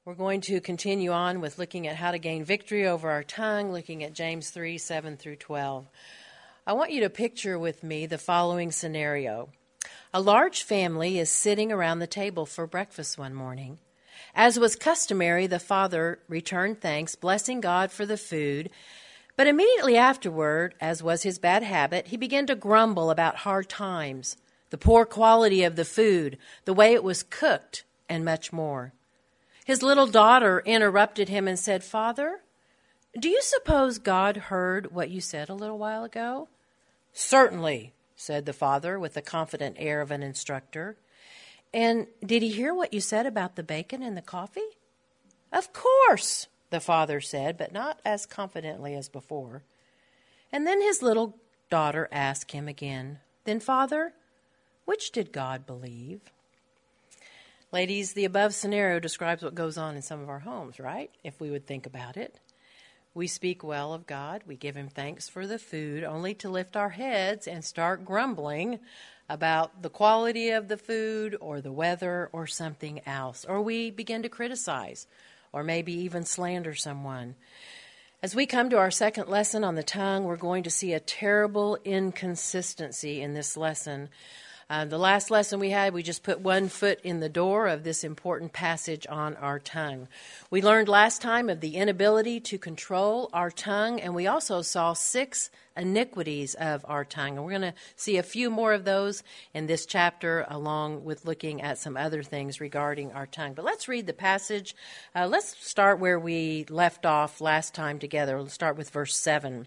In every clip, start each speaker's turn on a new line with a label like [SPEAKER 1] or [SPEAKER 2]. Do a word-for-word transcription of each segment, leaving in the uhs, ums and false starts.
[SPEAKER 1] We're going to continue on with looking at how to gain victory over our tongue, looking at James three, seven through twelve. I want you to picture with me the following scenario. A large family is sitting around the table for breakfast one morning. As was customary, the father returned thanks, blessing God for the food. But immediately afterward, as was his bad habit, he began to grumble about hard times, the poor quality of the food, the way it was cooked, and much more. His little daughter interrupted him and said, "Father, do you suppose God heard what you said a little while ago?" "Certainly," said the father with the confident air of an instructor. "And did he hear what you said about the bacon and the coffee?" "Of course," the father said, but not as confidently as before. And then his little daughter asked him again, "Then, Father, which did God believe?" Ladies, the above scenario describes what goes on in some of our homes, right? If we would think about it. We speak well of God. We give him thanks for the food, only to lift our heads and start grumbling about the quality of the food or the weather or something else. Or we begin to criticize or maybe even slander someone. As we come to our second lesson on the tongue, we're going to see a terrible inconsistency in this lesson. Uh, the last lesson we had, we just put one foot in the door of this important passage on our tongue. We learned last time of the inability to control our tongue, and we also saw six iniquities of our tongue. And we're going to see a few more of those in this chapter, along with looking at some other things regarding our tongue. But let's read the passage. Uh, let's start where we left off last time together. Let's start with verse seven.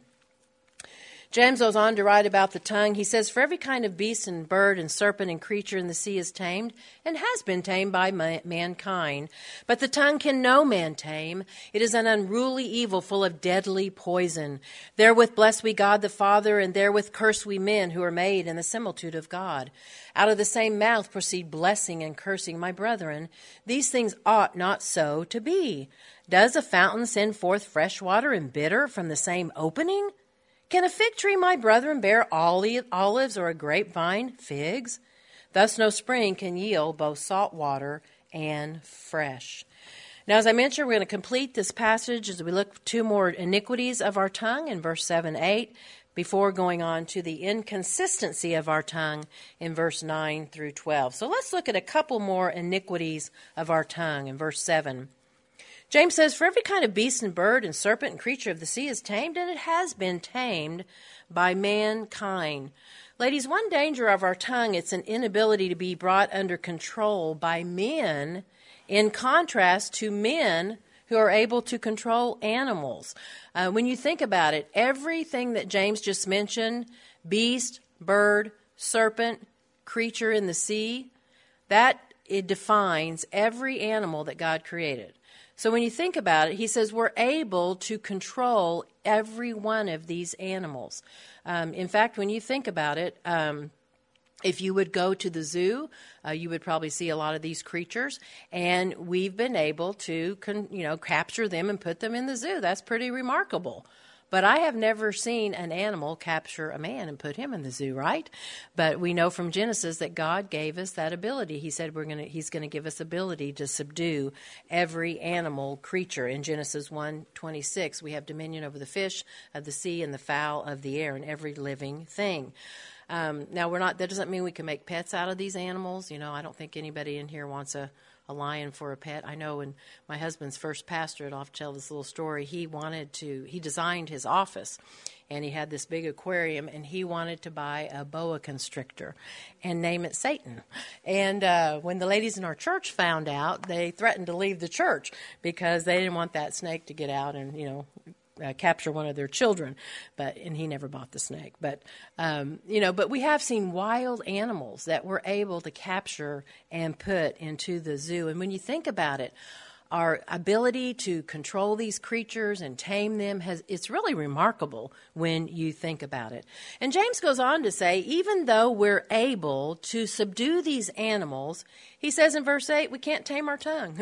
[SPEAKER 1] James goes on to write about the tongue. He says, "For every kind of beast and bird and serpent and creature in the sea is tamed and has been tamed by ma- mankind. But the tongue can no man tame. It is an unruly evil full of deadly poison. Therewith bless we God the Father, and therewith curse we men who are made in the similitude of God. Out of the same mouth proceed blessing and cursing. My brethren, these things ought not so to be. Does a fountain send forth fresh water and bitter from the same opening? Can a fig tree, my brethren, bear olives, or a grapevine figs? Thus no spring can yield both salt water and fresh." Now, as I mentioned, we're going to complete this passage as we look at two more iniquities of our tongue in verse seven, eight, before going on to the inconsistency of our tongue in verse nine through twelve. So let's look at a couple more iniquities of our tongue in verse seven. James says, "For every kind of beast and bird and serpent and creature of the sea is tamed, and it has been tamed by mankind." Ladies, one danger of our tongue, it's an inability to be brought under control by men, in contrast to men who are able to control animals. Uh, when you think about it, everything that James just mentioned, beast, bird, serpent, creature in the sea, that it defines every animal that God created. So when you think about it, he says we're able to control every one of these animals. Um, in fact, when you think about it, um, if you would go to the zoo, uh, you would probably see a lot of these creatures, and we've been able to, con- you know, capture them and put them in the zoo. That's pretty remarkable. But I have never seen an animal capture a man and put him in the zoo, right? But we know from Genesis that God gave us that ability. He said we're gonna, he's going to give us ability to subdue every animal creature. In Genesis one twenty-six, we have dominion over the fish of the sea and the fowl of the air and every living thing. Um, now, we're not. That doesn't mean we can make pets out of these animals. You know, I don't think anybody in here wants a a lion for a pet. I know in my husband's first pastorate, I'll have to tell this little story, he wanted to, he designed his office, and he had this big aquarium, and he wanted to buy a boa constrictor and name it Satan. And uh, when the ladies in our church found out, they threatened to leave the church because they didn't want that snake to get out and, you know, Uh, capture one of their children, but and he never bought the snake. But um, you know, but we have seen wild animals that we're able to capture and put into the zoo. And when you think about it, our ability to control these creatures and tame them has it's really remarkable when you think about it. And James goes on to say, even though we're able to subdue these animals, he says in verse eight, we can't tame our tongue.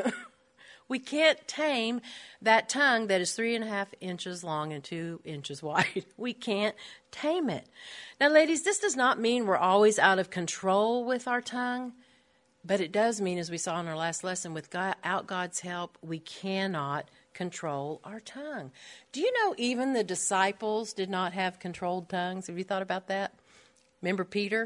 [SPEAKER 1] We can't tame that tongue that is three and a half inches long and two inches wide. We can't tame it. Now, ladies, this does not mean we're always out of control with our tongue. But it does mean, as we saw in our last lesson, without God's help, we cannot control our tongue. Do you know even the disciples did not have controlled tongues? Have you thought about that? Remember Peter?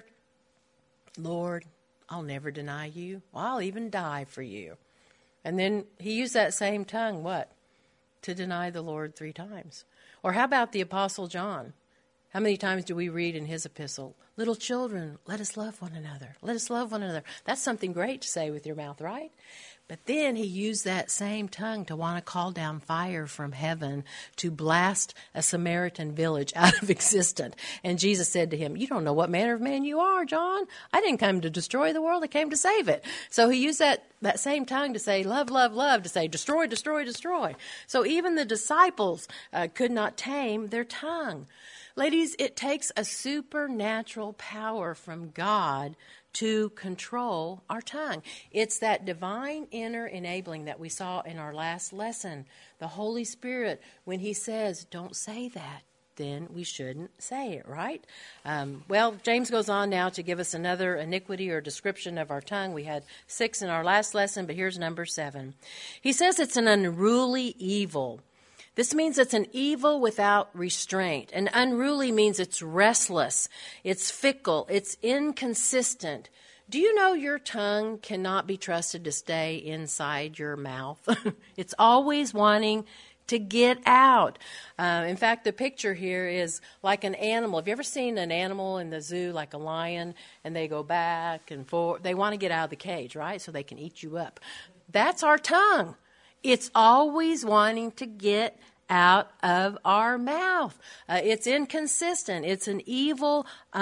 [SPEAKER 1] Lord, I'll never deny you. I'll even die for you. And then he used that same tongue, what? To deny the Lord three times. Or how about the Apostle John? How many times do we read in his epistle, little children, let us love one another. Let us love one another. That's something great to say with your mouth, right? But then he used that same tongue to want to call down fire from heaven to blast a Samaritan village out of existence. And Jesus said to him, you don't know what manner of man you are, John. I didn't come to destroy the world. I came to save it. So he used that, that same tongue to say love, love, love, to say destroy, destroy, destroy. So even the disciples uh, could not tame their tongue. Ladies, it takes a supernatural power from God to control our tongue. It's that divine inner enabling that we saw in our last lesson. The Holy Spirit, when he says, don't say that, then we shouldn't say it, right? Um, well, James goes on now to give us another iniquity or description of our tongue. We had six in our last lesson, but here's number seven. He says it's an unruly evil. This means it's an evil without restraint. And unruly means it's restless, it's fickle, it's inconsistent. Do you know your tongue cannot be trusted to stay inside your mouth? It's always wanting to get out. Uh, in fact, the picture here is like an animal. Have you ever seen an animal in the zoo, like a lion, and they go back and forth? They want to get out of the cage, right? So they can eat you up. That's our tongue. It's always wanting to get out of our mouth. Uh, it's inconsistent. It's an evil,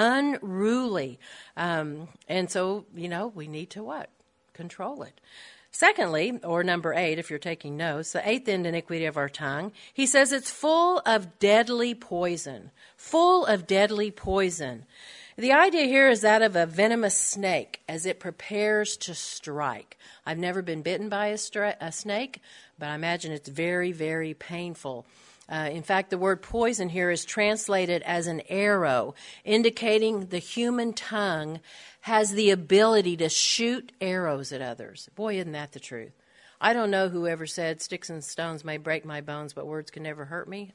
[SPEAKER 1] unruly. Um, and so, you know, we need to what? Control it. Secondly, or number eight, if you're taking notes, the eighth iniquity of our tongue, he says it's full of deadly poison. Full of deadly poison. The idea here is that of a venomous snake as it prepares to strike. I've never been bitten by a, stra- a snake, but I imagine it's very, very painful. Uh, in fact, the word poison here is translated as an arrow, indicating the human tongue has the ability to shoot arrows at others. Boy, isn't that the truth? I don't know whoever said sticks and stones may break my bones, but words can never hurt me.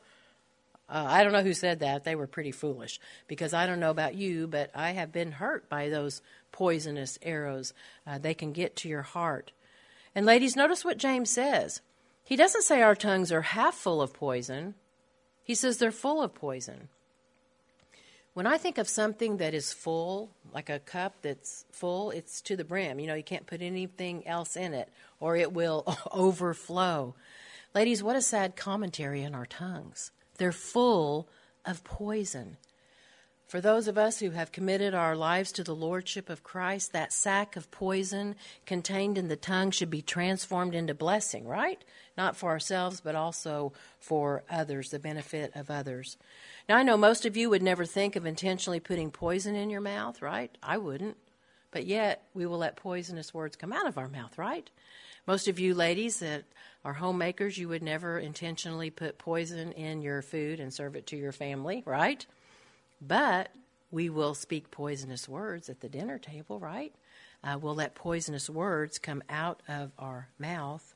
[SPEAKER 1] Uh, I don't know who said that. They were pretty foolish, because I don't know about you, but I have been hurt by those poisonous arrows. Uh, they can get to your heart. And ladies, notice what James says. He doesn't say our tongues are half full of poison. He says they're full of poison. When I think of something that is full, like a cup that's full, it's to the brim. You know, you can't put anything else in it, or it will overflow. Ladies, what a sad commentary on our tongues. They're full of poison. For those of us who have committed our lives to the Lordship of Christ, that sack of poison contained in the tongue should be transformed into blessing, right? Not for ourselves, but also for others, the benefit of others. Now, I know most of you would never think of intentionally putting poison in your mouth, right? I wouldn't. But yet, we will let poisonous words come out of our mouth, right? Most of you ladies that are homemakers, you would never intentionally put poison in your food and serve it to your family, right? But we will speak poisonous words at the dinner table, right? Uh, we'll let poisonous words come out of our mouth.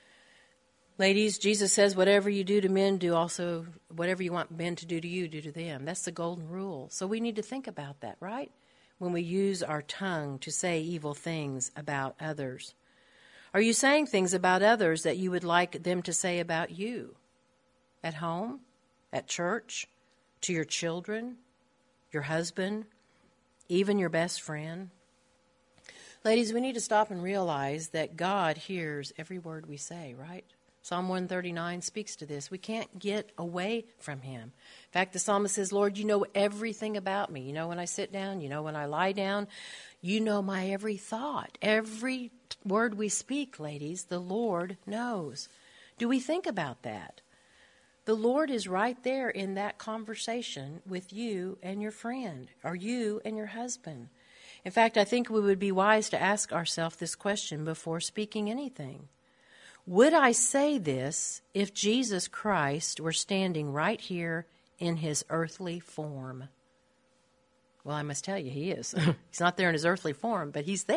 [SPEAKER 1] Ladies, Jesus says, whatever you do to men, do also, whatever you want men to do to you, do to them. That's the golden rule. So we need to think about that, right? When we use our tongue to say evil things about others. Are you saying things about others that you would like them to say about you? At home? At church? To your children? Your husband? Even your best friend? Ladies, we need to stop and realize that God hears every word we say, right? Psalm one thirty-nine speaks to this. We can't get away from him. In fact, the psalmist says, Lord, you know everything about me. You know when I sit down. You know when I lie down. You know my every thought. Every word we speak, ladies, the Lord knows. Do we think about that? The Lord is right there in that conversation with you and your friend, or you and your husband. In fact, I think we would be wise to ask ourselves this question before speaking anything. Would I say this if Jesus Christ were standing right here in his earthly form? Well, I must tell you, he is. He's not there in his earthly form, but he's there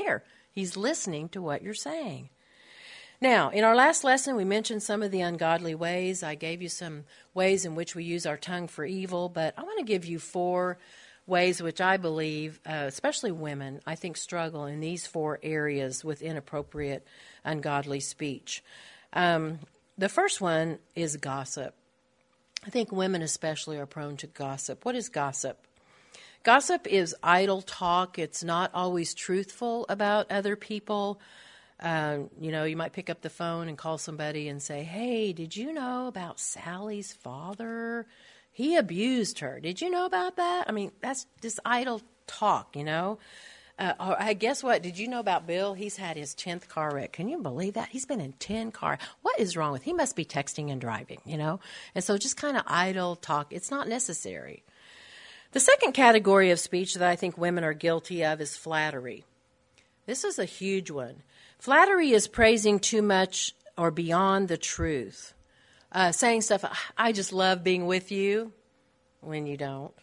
[SPEAKER 1] He's listening to what you're saying. Now, in our last lesson, we mentioned some of the ungodly ways. I gave you some ways in which we use our tongue for evil, but I want to give you four ways which I believe, uh, especially women, I think struggle in these four areas with inappropriate, ungodly speech. Um, the first one is gossip. I think women especially are prone to gossip. What is gossip? Gossip is idle talk. It's not always truthful about other people. Uh, you know, you might pick up the phone and call somebody and say, hey, did you know about Sally's father? He abused her. Did you know about that? I mean, that's just idle talk, you know. Uh, or I guess what? Did you know about Bill? He's had his tenth car wreck. Can you believe that? He's been in ten car. What is wrong with him? He must be texting and driving, you know. And so just kind of idle talk. It's not necessary. The second category of speech that I think women are guilty of is flattery. This is a huge one. Flattery is praising too much or beyond the truth. Uh, saying stuff, I just love being with you, when you don't.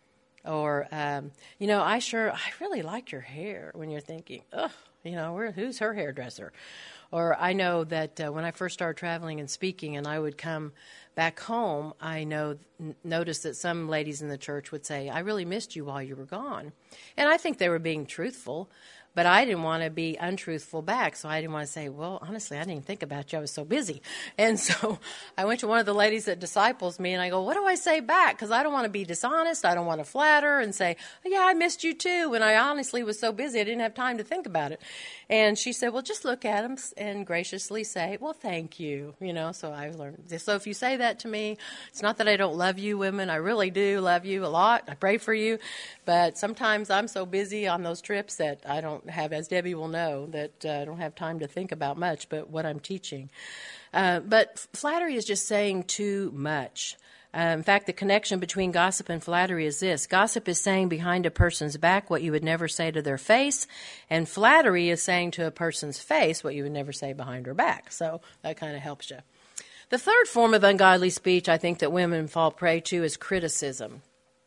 [SPEAKER 1] Or, um, you know, I sure, I really like your hair, when you're thinking, ugh, you know, where, who's her hairdresser? Or I know that uh, when I first started traveling and speaking and I would come back home, I know n- noticed that some ladies in the church would say, I really missed you while you were gone. And I think they were being truthful. But I didn't want to be untruthful back, so I didn't want to say, well, honestly, I didn't even think about you. I was so busy. And so I went to one of the ladies that disciples me, and I go, what do I say back? Because I don't want to be dishonest. I don't want to flatter and say, oh, yeah, I missed you too, when I honestly was so busy I didn't have time to think about it. And she said, well, just look at him and graciously say, well, thank you. You know, so I learned this. So if you say that to me, it's not that I don't love you, women. I really do love you a lot. I pray for you. But sometimes I'm so busy on those trips that I don't have, as Debbie will know, that uh, I don't have time to think about much but what I'm teaching. Uh, but flattery is just saying too much. Uh, in fact, the connection between gossip and flattery is this. Gossip is saying behind a person's back what you would never say to their face, and flattery is saying to a person's face what you would never say behind her back. So that kind of helps you. The third form of ungodly speech I think that women fall prey to is criticism.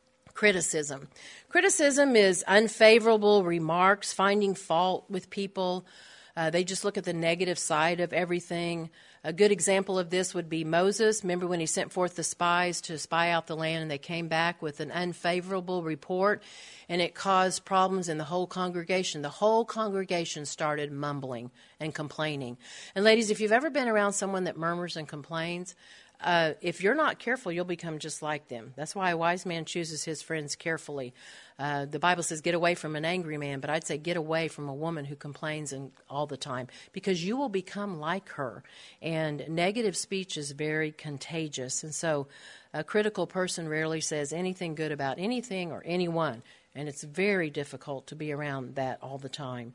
[SPEAKER 1] Criticism. Criticism is unfavorable remarks, finding fault with people. Uh, they just look at the negative side of everything. A good example of this would be Moses. Remember when he sent forth the spies to spy out the land, and they came back with an unfavorable report, and it caused problems in the whole congregation. The whole congregation started mumbling and complaining. And ladies, if you've ever been around someone that murmurs and complains, Uh, if you're not careful, you'll become just like them. That's why a wise man chooses his friends carefully. Uh, the Bible says get away from an angry man, but I'd say get away from a woman who complains and all the time, because you will become like her. And negative speech is very contagious. And so a critical person rarely says anything good about anything or anyone, and it's very difficult to be around that all the time.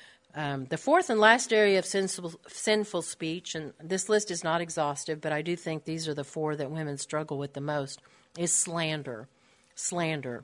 [SPEAKER 1] Um, the fourth and last area of sinful, sinful speech, and this list is not exhaustive, but I do think these are the four that women struggle with the most, is slander. Slander.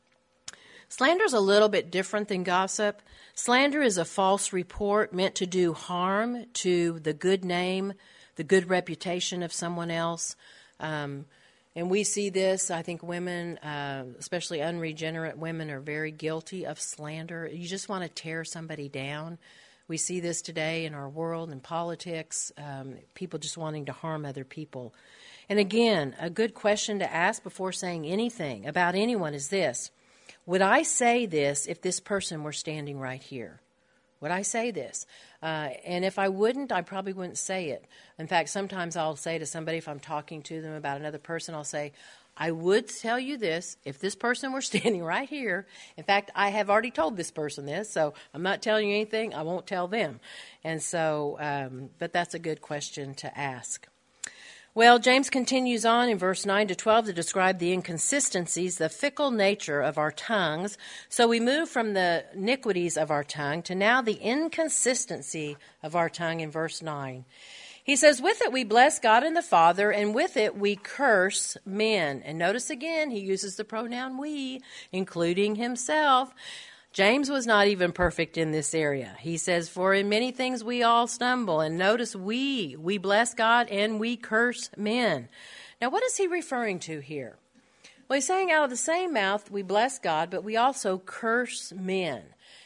[SPEAKER 1] Slander is a little bit different than gossip. Slander is a false report meant to do harm to the good name, the good reputation of someone else. Um, And we see this, I think women, uh, especially unregenerate women, are very guilty of slander. You just want to tear somebody down. We see this today in our world, in politics, um, people just wanting to harm other people. And again, a good question to ask before saying anything about anyone is this. Would I say this if this person were standing right here? Would I say this? Uh, and if I wouldn't, I probably wouldn't say it. In fact, sometimes I'll say to somebody, if I'm talking to them about another person, I'll say, I would tell you this if this person were standing right here. In fact, I have already told this person this, so I'm not telling you anything. I won't tell them. And so, um, but that's a good question to ask. Well, James continues on in verse nine to twelve to describe the inconsistencies, the fickle nature of our tongues. So we move from the iniquities of our tongue to now the inconsistency of our tongue in verse nine. He says, with it we bless God and the Father, and with it we curse men. And notice again, he uses the pronoun we, including himself. James was not even perfect in this area. He says, for in many things we all stumble. And notice we, we bless God and we curse men. Now, what is he referring to here? Well, he's saying out of the same mouth we bless God, but we also curse men.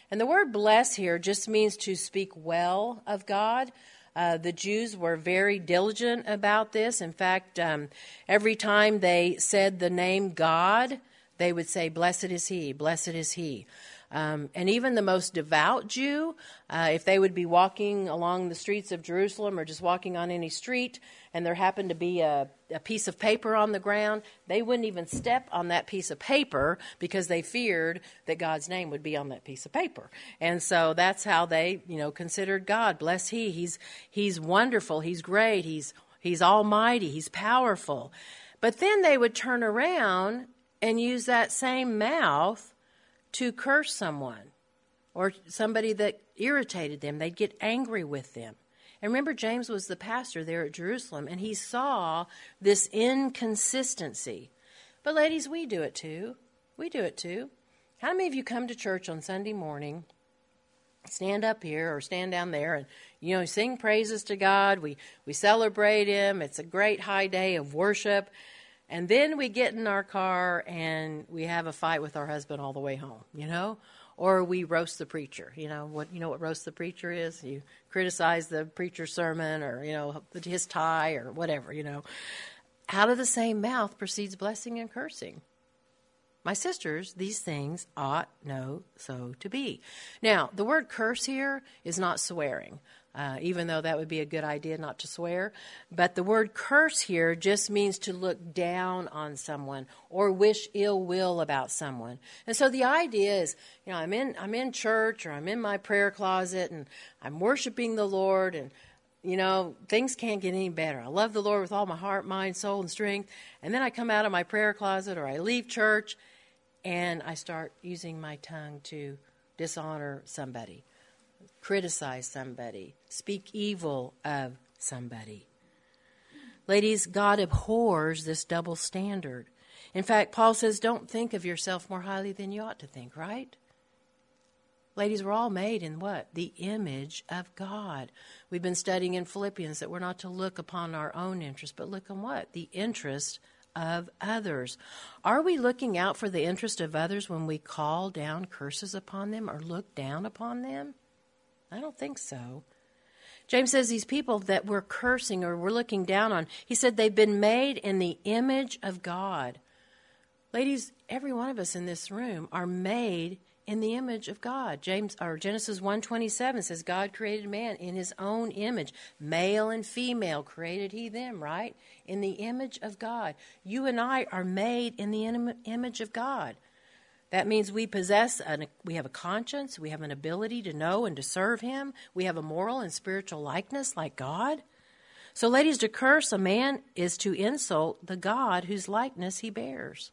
[SPEAKER 1] And the word bless here just means to speak well of God. Uh, the Jews were very diligent about this. In fact, um, every time they said the name God, they would say, blessed is he, blessed is he. Um, and even the most devout Jew, uh, if they would be walking along the streets of Jerusalem or just walking on any street, and there happened to be a, a piece of paper on the ground, they wouldn't even step on that piece of paper because they feared that God's name would be on that piece of paper. And so that's how they, you know, considered God. Bless he. He's he's wonderful. He's great. He's he's almighty. He's powerful. But then they would turn around and use that same mouth to curse someone or somebody that irritated them. They'd get angry with them. And remember, James was the pastor there at Jerusalem, and he saw this inconsistency. But ladies, we do it too. We do it too. How many of you come to church on Sunday morning, stand up here or stand down there and, you know, sing praises to God. We, we celebrate him. It's a great high day of worship. And then we get in our car and we have a fight with our husband all the way home, you know? Or we roast the preacher. You know what you know what roast the preacher is? You criticize the preacher's sermon or, you know, his tie or whatever, you know. Out of the same mouth proceeds blessing and cursing. My sisters, these things ought no so to be. Now, the word curse here is not swearing. Uh, even though that would be a good idea not to swear. But the word curse here just means to look down on someone or wish ill will about someone. And so the idea is, you know, I'm in I'm in church or I'm in my prayer closet and I'm worshiping the Lord and, you know, things can't get any better. I love the Lord with all my heart, mind, soul, and strength. And then I come out of my prayer closet or I leave church and I start using my tongue to dishonor somebody, criticize somebody, speak evil of somebody. Ladies, God abhors this double standard. In fact, Paul says, don't think of yourself more highly than you ought to think, right? Ladies, we're all made in what? The image of God. We've been studying in Philippians that we're not to look upon our own interest, but look on what? The interest of others. Are we looking out for the interest of others when we call down curses upon them or look down upon them? I don't think so. James says these people that we're cursing or we're looking down on, he said they've been made in the image of God. Ladies, every one of us in this room are made in the image of God. James or Genesis one twenty-seven says God created man in his own image. Male and female created he them, right? In the image of God. You and I are made in the im- image of God. That means we possess, an, we have a conscience, we have an ability to know and to serve him. We have a moral and spiritual likeness like God. So ladies, to curse a man is to insult the God whose likeness he bears.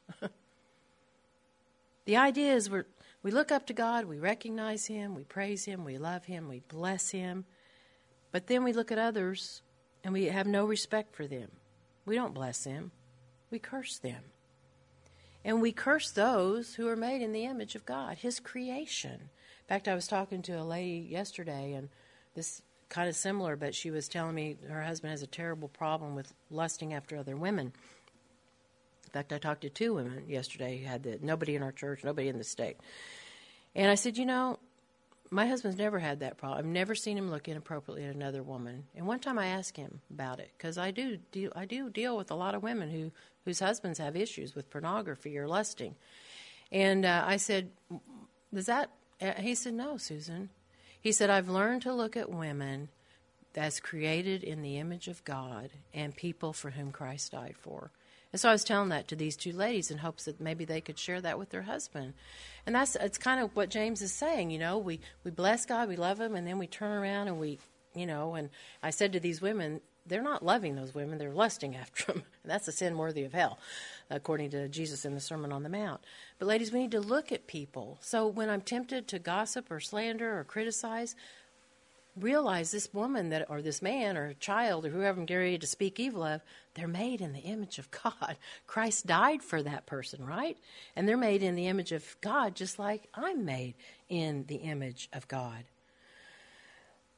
[SPEAKER 1] The idea is we're, we look up to God, we recognize him, we praise him, we love him, we bless him. But then we look at others and we have no respect for them. We don't bless them, we curse them. And we curse those who are made in the image of God, his creation. In fact, I was talking to a lady yesterday, and this kind of similar, but she was telling me her husband has a terrible problem with lusting after other women. In fact, I talked to two women yesterday who had that, nobody in our church, nobody in the state. And I said, you know, my husband's never had that problem. I've never seen him look inappropriately at another woman. And one time I asked him about it, because I do deal, I do deal with a lot of women who whose husbands have issues with pornography or lusting. And uh, I said, does that, uh, he said, no, Susan. He said, I've learned to look at women as created in the image of God and people for whom Christ died for. And so I was telling that to these two ladies in hopes that maybe they could share that with their husband. And that's it's kind of what James is saying, you know, we, we bless God, we love him, and then we turn around and we, you know, and I said to these women, they're not loving those women, they're lusting after them. And that's a sin worthy of hell, according to Jesus in the Sermon on the Mount. But ladies, we need to look at people. So when I'm tempted to gossip or slander or criticize, realize this woman that, or this man or child or whoever I'm getting ready to speak evil of, they're made in the image of God. Christ died for that person, right? And they're made in the image of God just like I'm made in the image of God.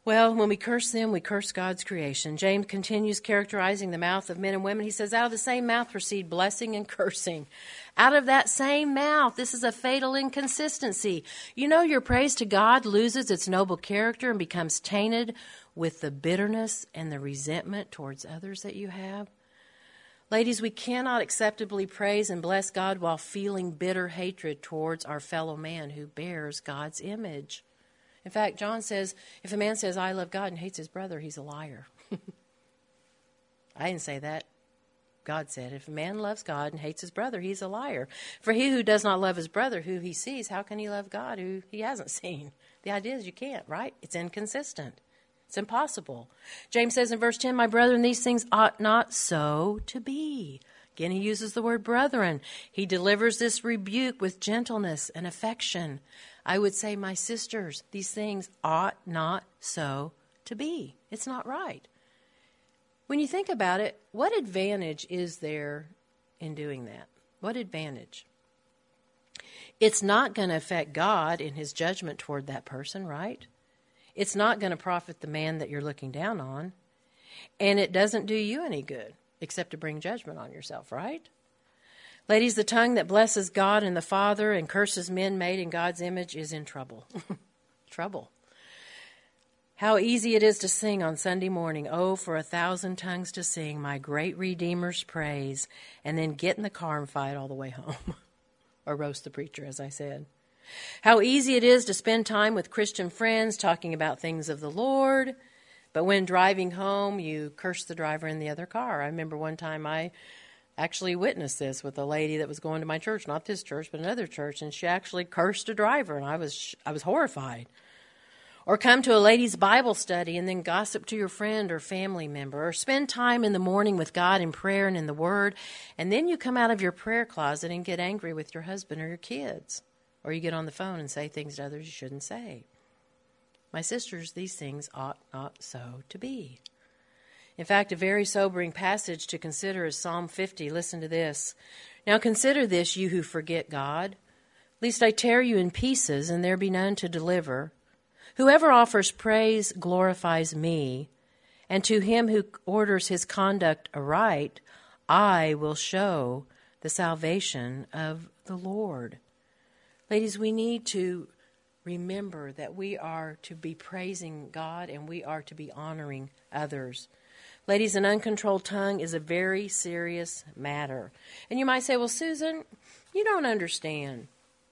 [SPEAKER 1] Well, when we curse them, we curse God's creation. James continues characterizing the mouth of men and women. He says, out of the same mouth proceed blessing and cursing. Out of that same mouth, this is a fatal inconsistency. You know, your praise to God loses its noble character and becomes tainted with the bitterness and the resentment towards others that you have. Ladies, we cannot acceptably praise and bless God while feeling bitter hatred towards our fellow man who bears God's image. In fact, John says, if a man says, I love God and hates his brother, he's a liar. I didn't say that. God said, if a man loves God and hates his brother, he's a liar. For he who does not love his brother who he sees, how can he love God who he hasn't seen? The idea is you can't, right? It's inconsistent. It's impossible. James says in verse ten, my brethren, these things ought not so to be. Again, he uses the word brethren. He delivers this rebuke with gentleness and affection. I would say, my sisters, these things ought not so to be. It's not right. When you think about it, what advantage is there in doing that? What advantage? It's not going to affect God in his judgment toward that person, right? It's not going to profit the man that you're looking down on. And it doesn't do you any good except to bring judgment on yourself, right? Ladies, the tongue that blesses God and the Father and curses men made in God's image is in trouble. Trouble. How easy it is to sing on Sunday morning, oh, for a thousand tongues to sing my great Redeemer's praise, and then get in the car and fight all the way home. Or roast the preacher, as I said. How easy it is to spend time with Christian friends talking about things of the Lord, but when driving home, you curse the driver in the other car. I remember one time I actually witnessed this with a lady that was going to my church, not this church, but another church, and she actually cursed a driver, and I was I was horrified. Or come to a ladies' Bible study and then gossip to your friend or family member, or spend time in the morning with God in prayer and in the Word, and then you come out of your prayer closet and get angry with your husband or your kids, or you get on the phone and say things to others you shouldn't say. My sisters, these things ought not so to be. In fact, a very sobering passage to consider is Psalm fifty. Listen to this. Now consider this, you who forget God, lest I tear you in pieces and there be none to deliver. Whoever offers praise glorifies me, and to him who orders his conduct aright, I will show the salvation of the Lord. Ladies, we need to remember that we are to be praising God and we are to be honoring others. Ladies, an uncontrolled tongue is a very serious matter. And you might say, well, Susan, you don't understand.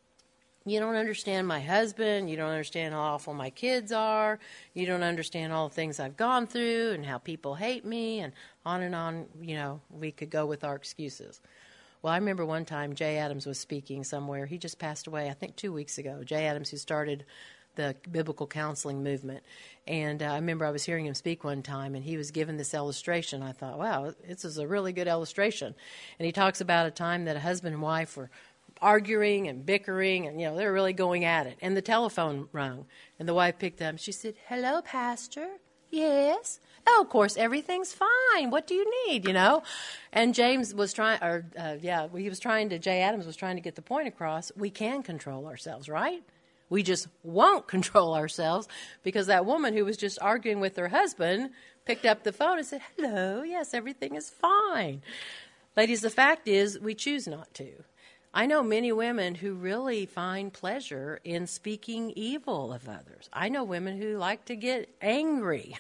[SPEAKER 1] You don't understand my husband. You don't understand how awful my kids are. You don't understand all the things I've gone through and how people hate me and on and on. You know, we could go with our excuses. Well, I remember one time Jay Adams was speaking somewhere. He just passed away, I think, two weeks ago. Jay Adams, who started the biblical counseling movement. And uh, I remember I was hearing him speak one time, and he was given this illustration. I thought, wow, this is a really good illustration. And he talks about a time that a husband and wife were arguing and bickering, and, you know, they were really going at it. And the telephone rang, and the wife picked up. She said, hello, Pastor. Yes. Oh, of course, everything's fine. What do you need, you know? And James was trying, or uh, yeah, he was trying to, Jay Adams was trying to get the point across. We can control ourselves, right? We just won't control ourselves because that woman who was just arguing with her husband picked up the phone and said, hello, yes, everything is fine. Ladies, the fact is we choose not to. I know many women who really find pleasure in speaking evil of others. I know women who like to get angry.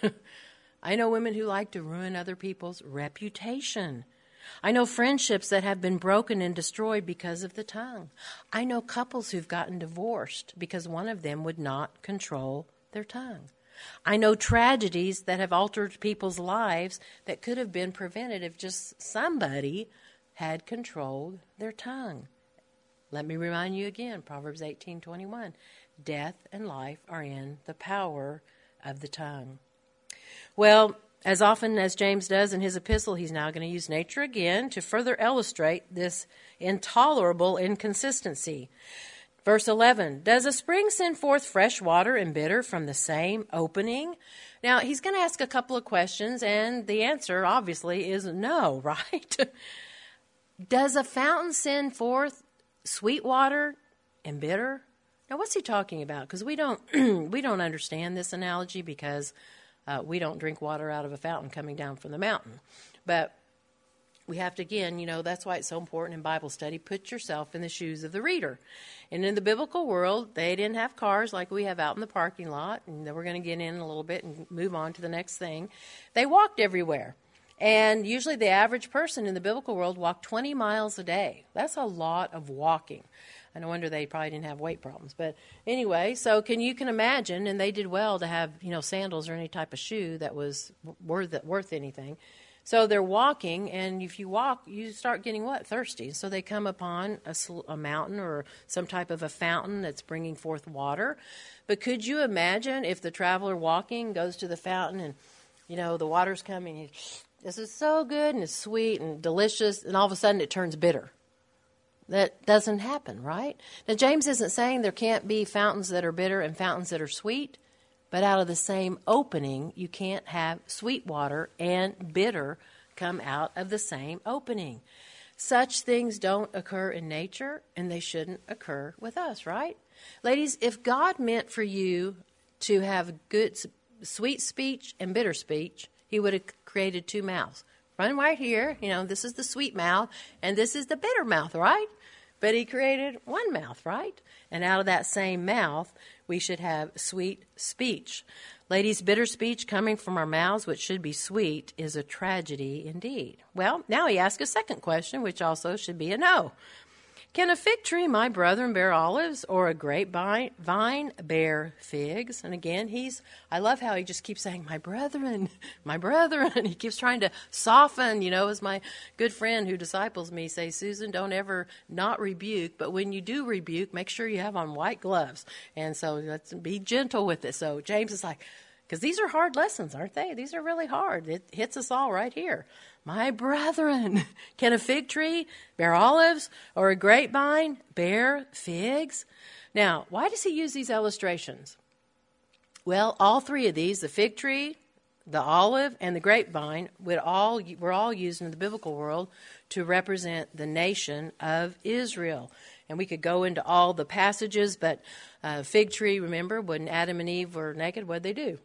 [SPEAKER 1] I know women who like to ruin other people's reputation. I know friendships that have been broken and destroyed because of the tongue. I know couples who've gotten divorced because one of them would not control their tongue. I know tragedies that have altered people's lives that could have been prevented if just somebody had controlled their tongue. Let me remind you again, Proverbs eighteen twenty-one. Death and life are in the power of the tongue. Well, as often as James does in his epistle, he's now going to use nature again to further illustrate this intolerable inconsistency. Verse eleven, does a spring send forth fresh water and bitter from the same opening? Now, he's going to ask a couple of questions, and the answer, obviously, is no, right? Does a fountain send forth sweet water and bitter? Now, what's he talking about? Because we don't we don't understand this analogy because uh, we don't drink water out of a fountain coming down from the mountain. But we have to, again, you know, that's why it's so important in Bible study, put yourself in the shoes of the reader. And in the biblical world, they didn't have cars like we have out in the parking lot. And then we're going to get in a little bit and move on to the next thing. They walked everywhere. And usually the average person in the biblical world walked twenty miles a day. That's a lot of walking. I no wonder they probably didn't have weight problems. But anyway, so can you can imagine, and they did well to have, you know, sandals or any type of shoe that was worth worth anything. So they're walking, and if you walk, you start getting what? Thirsty. So they come upon a, a mountain or some type of a fountain that's bringing forth water. But could you imagine if the traveler walking goes to the fountain and, you know, the water's coming, and this is so good and it's sweet and delicious, and all of a sudden it turns bitter. That doesn't happen, right? Now, James isn't saying there can't be fountains that are bitter and fountains that are sweet, but out of the same opening, you can't have sweet water and bitter come out of the same opening. Such things don't occur in nature, and they shouldn't occur with us, right? Ladies, if God meant for you to have good, sweet speech and bitter speech, he would have created two mouths. One right here, you know, this is the sweet mouth, and this is the bitter mouth, right? But he created one mouth, right? And out of that same mouth, we should have sweet speech. Ladies, bitter speech coming from our mouths, which should be sweet, is a tragedy indeed. Well, now he asks a second question, which also should be a no. Can a fig tree, my brethren, bear olives, or a grapevine vine bear figs? And again, he's, I love how he just keeps saying, my brethren, my brethren. He keeps trying to soften, you know, as my good friend who disciples me say, Susan, don't ever not rebuke, but when you do rebuke, make sure you have on white gloves. And so let's be gentle with it. So James is like, because these are hard lessons, aren't they? These are really hard. It hits us all right here. My brethren, can a fig tree bear olives, or a grapevine bear figs? Now, why does he use these illustrations? Well, all three of these, the fig tree, the olive, and the grapevine, would all were all used in the biblical world to represent the nation of Israel. And we could go into all the passages, but uh, fig tree, remember, when Adam and Eve were naked, what did they do?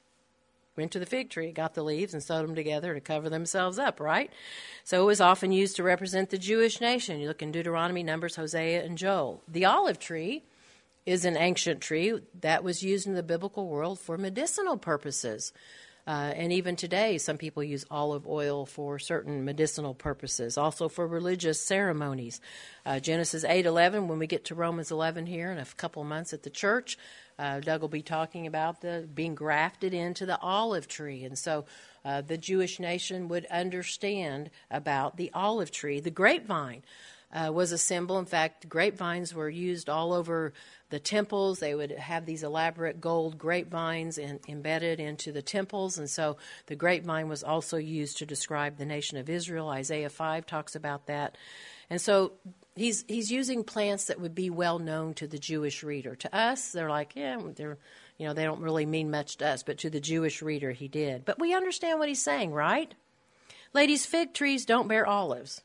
[SPEAKER 1] Went to the fig tree, got the leaves, and sewed them together to cover themselves up, right? So it was often used to represent the Jewish nation. You look in Deuteronomy, Numbers, Hosea, and Joel. The olive tree is an ancient tree that was used in the biblical world for medicinal purposes. Uh, and even today, some people use olive oil for certain medicinal purposes, also for religious ceremonies. Uh, Genesis eight eleven, when we get to Romans eleven here in a couple of months at the church, uh, Doug will be talking about the being grafted into the olive tree. And so uh, the Jewish nation would understand about the olive tree. The grapevine uh, was a symbol. In fact, grapevines were used all over the temples. They would have these elaborate gold grapevines in, embedded into the temples. And so the grapevine was also used to describe the nation of Israel. Isaiah five talks about that. And so he's he's using plants that would be well known to the Jewish reader. To us, they're like, yeah, they're, you know, they don't really mean much to us. But to the Jewish reader, he did. But we understand what he's saying, right? Ladies, fig trees don't bear olives.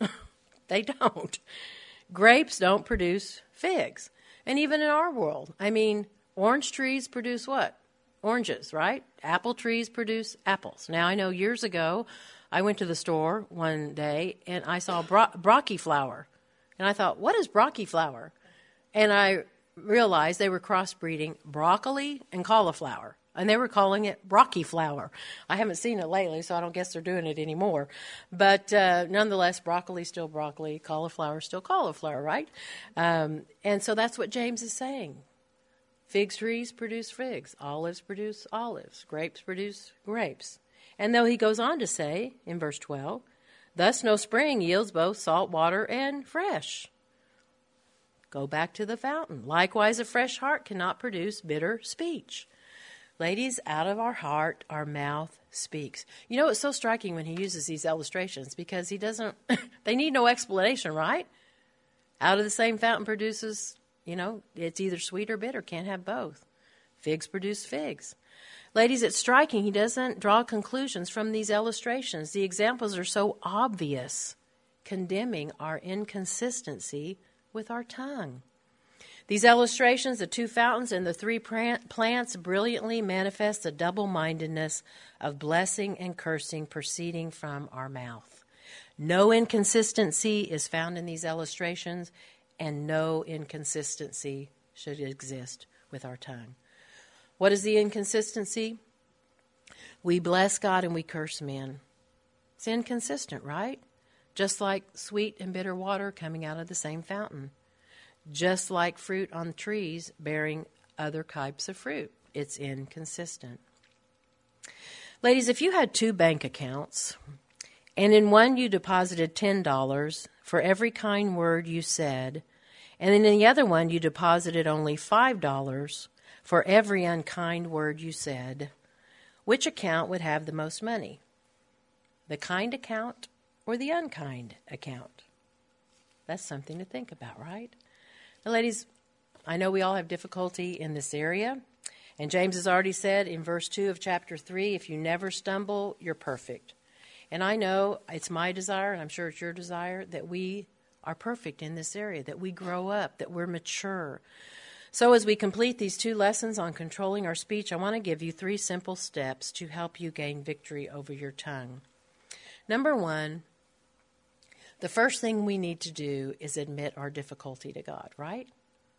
[SPEAKER 1] They don't. Grapes don't produce figs. And even in our world, I mean, orange trees produce what? Oranges, right? Apple trees produce apples. Now, I know years ago, I went to the store one day, and I saw bro- broccoli flower. And I thought, what is broccoli flower? And I realized they were crossbreeding broccoli and cauliflower. And they were calling it broccoli flower. I haven't seen it lately, so I don't guess they're doing it anymore. But uh, nonetheless, broccoli is still broccoli, cauliflower is still cauliflower, right? Um, and so that's what James is saying. Fig trees produce figs. Olives produce olives. Grapes produce grapes. And though he goes on to say in verse twelve, thus no spring yields both salt water and fresh. Go back to the fountain. Likewise, a fresh heart cannot produce bitter speech. Ladies, out of our heart, our mouth speaks. You know, it's so striking when he uses these illustrations because he doesn't, they need no explanation, right? Out of the same fountain produces, you know, it's either sweet or bitter, can't have both. Figs produce figs. Ladies, it's striking. He doesn't draw conclusions from these illustrations. The examples are so obvious, condemning our inconsistency with our tongue. These illustrations, the two fountains and the three plants, brilliantly manifest the double-mindedness of blessing and cursing proceeding from our mouth. No inconsistency is found in these illustrations, and no inconsistency should exist with our tongue. What is the inconsistency? We bless God and we curse men. It's inconsistent, right? Just like sweet and bitter water coming out of the same fountain. Just like fruit on trees bearing other types of fruit. It's inconsistent. Ladies, if you had two bank accounts, and in one you deposited ten dollars for every kind word you said, and in the other one you deposited only five dollars for every unkind word you said, which account would have the most money? The kind account or the unkind account? That's something to think about, right? Now, ladies, I know we all have difficulty in this area, and James has already said in verse two of chapter three, if you never stumble, you're perfect. And I know it's my desire, and I'm sure it's your desire, that we are perfect in this area, that we grow up, that we're mature. So as we complete these two lessons on controlling our speech, I want to give you three simple steps to help you gain victory over your tongue. Number one, the first thing we need to do is admit our difficulty to God, right?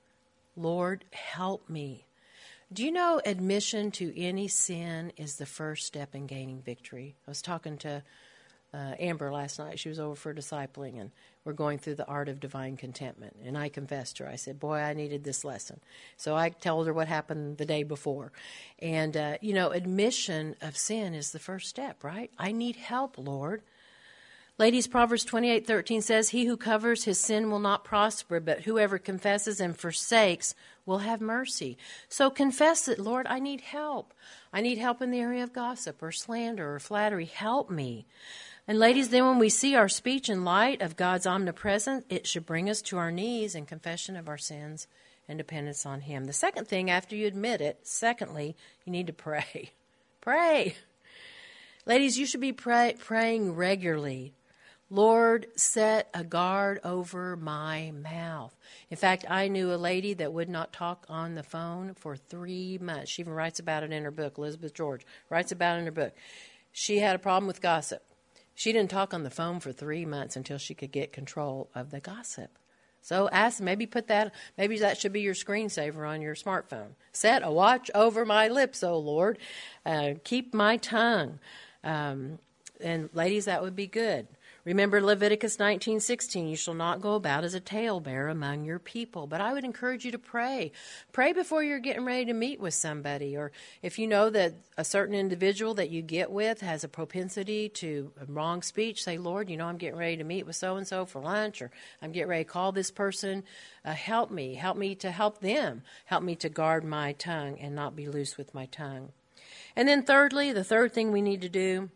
[SPEAKER 1] Lord, help me. Do you know admission to any sin is the first step in gaining victory? I was talking to uh, Amber last night. She was over for discipling, and we're going through the art of divine contentment. And I confessed to her. I said, boy, I needed this lesson. So I told her what happened the day before. And, uh, you know, admission of sin is the first step, right? I need help, Lord. Ladies, Proverbs twenty-eight thirteen says, he who covers his sin will not prosper, but whoever confesses and forsakes will have mercy. So confess it, Lord, I need help. I need help in the area of gossip or slander or flattery. Help me. And ladies, then when we see our speech in light of God's omnipresence, it should bring us to our knees in confession of our sins and dependence on him. The second thing, after you admit it, secondly, you need to pray. Pray. Ladies, you should be pray- praying regularly. Lord, set a guard over my mouth. In fact, I knew a lady that would not talk on the phone for three months. She even writes about it in her book. Elizabeth George writes about it in her book. She had a problem with gossip. She didn't talk on the phone for three months until she could get control of the gossip. So ask, maybe put that, maybe that should be your screensaver on your smartphone. Set a watch over my lips, O Lord. Uh, keep my tongue. Um, and ladies, that would be good. Remember Leviticus nineteen sixteen, you shall not go about as a talebearer among your people. But I would encourage you to pray. Pray before you're getting ready to meet with somebody. Or if you know that a certain individual that you get with has a propensity to wrong speech, say, Lord, you know, I'm getting ready to meet with so-and-so for lunch, or I'm getting ready to call this person. Uh, help me. Help me to help them. Help me to guard my tongue and not be loose with my tongue. And then thirdly, the third thing we need to do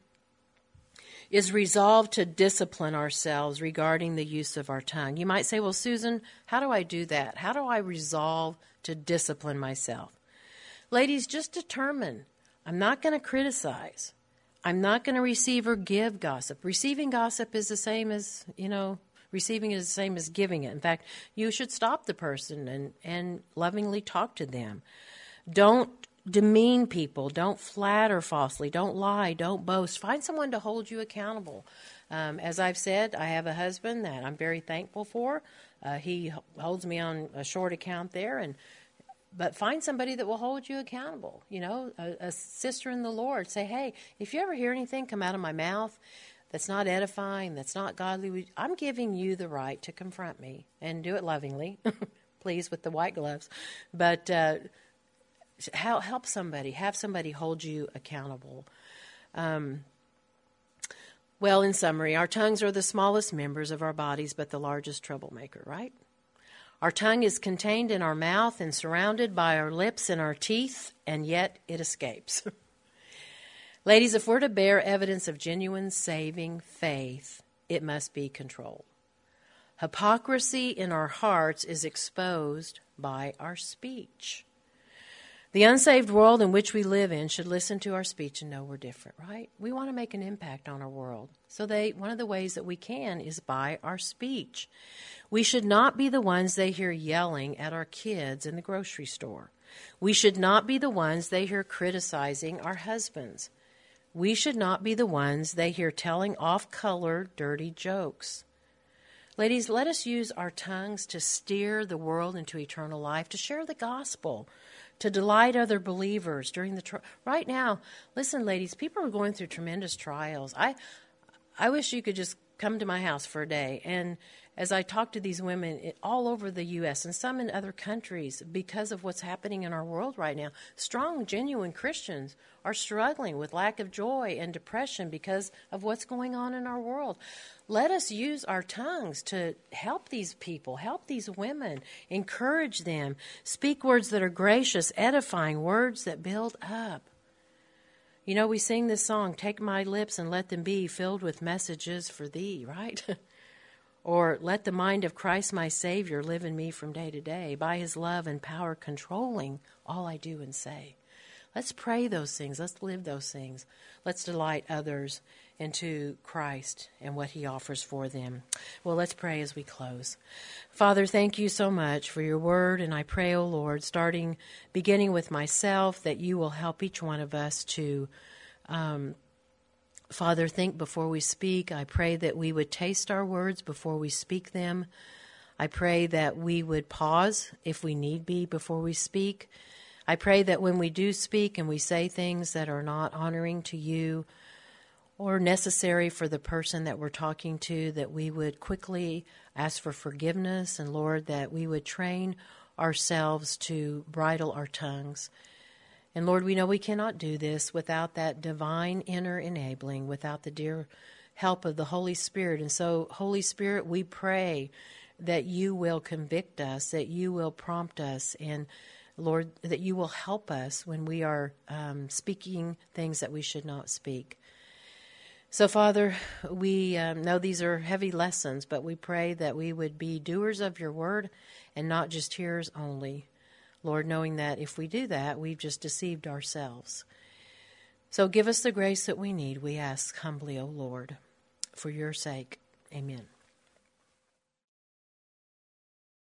[SPEAKER 1] is resolve to discipline ourselves regarding the use of our tongue. You might say, well, Susan, how do I do that? How do I resolve to discipline myself? Ladies, just determine, I'm not going to criticize. I'm not going to receive or give gossip. Receiving gossip is the same as, you know, receiving it is the same as giving it. In fact, you should stop the person and, and lovingly talk to them. Don't demean people. Don't flatter falsely. Don't lie. Don't boast. Find someone to hold you accountable. Um, as I've said, I have a husband that I'm very thankful for. Uh, he holds me on a short account there, and but find somebody that will hold you accountable. You know, a, a sister in the Lord. Say, hey, if you ever hear anything come out of my mouth that's not edifying, that's not godly, I'm giving you the right to confront me, and do it lovingly, please, with the white gloves. But uh, help somebody. Have somebody hold you accountable. Um, well, in summary, our tongues are the smallest members of our bodies, but the largest troublemaker, right? Our tongue is contained in our mouth and surrounded by our lips and our teeth, and yet it escapes. Ladies, if we're to bear evidence of genuine saving faith, it must be controlled. Hypocrisy in our hearts is exposed by our speech. The unsaved world in which we live in should listen to our speech and know we're different, right? We want to make an impact on our world. So they one of the ways that we can is by our speech. We should not be the ones they hear yelling at our kids in the grocery store. We should not be the ones they hear criticizing our husbands. We should not be the ones they hear telling off-color, dirty jokes. Ladies, let us use our tongues to steer the world into eternal life, to share the gospel, to delight other believers during the tri- right now. Listen, ladies, people are going through tremendous trials. I I wish you could just come to my house for a day. And as I talk to these women it, all over the U S and some in other countries, because of what's happening in our world right now, strong, genuine Christians are struggling with lack of joy and depression because of what's going on in our world. Let us use our tongues to help these people, help these women, encourage them, speak words that are gracious, edifying, words that build up. You know, we sing this song, "Take my lips and let them be filled with messages for thee," right? Or, "Let the mind of Christ my Savior live in me from day to day, by his love and power controlling all I do and say." Let's pray those things. Let's live those things. Let's delight others into Christ and what he offers for them. Well, let's pray as we close. Father, thank you so much for your word, and I pray, O Lord, starting, beginning with myself, that you will help each one of us to, um, Father, think before we speak. I pray that we would taste our words before we speak them. I pray that we would pause if we need be before we speak. I pray that when we do speak and we say things that are not honoring to you or necessary for the person that we're talking to, that we would quickly ask for forgiveness, and Lord, that we would train ourselves to bridle our tongues. And Lord, we know we cannot do this without that divine inner enabling, without the dear help of the Holy Spirit. And so, Holy Spirit, we pray that you will convict us, that you will prompt us, and Lord, that you will help us when we are um, speaking things that we should not speak. So, Father, we um, know these are heavy lessons, but we pray that we would be doers of your word and not just hearers only. Lord, knowing that if we do that, we've just deceived ourselves. So give us the grace that we need, we ask humbly, O Lord, for your sake. Amen.